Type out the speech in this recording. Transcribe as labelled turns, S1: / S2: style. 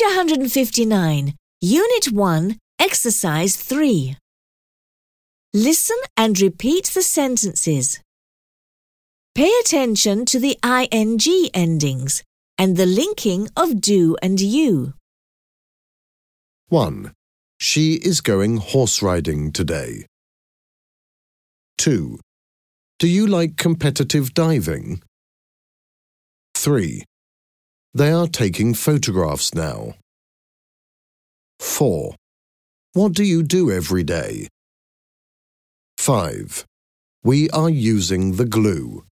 S1: 159, Unit 1, Exercise 3. Listen and repeat the sentences. Pay attention to the ing endings and the linking of do and you.
S2: 1. She is going horse riding today. 2. Do you like competitive diving? 3. They are taking photographs now. 4. What do you do every day? 5. We are using the glue.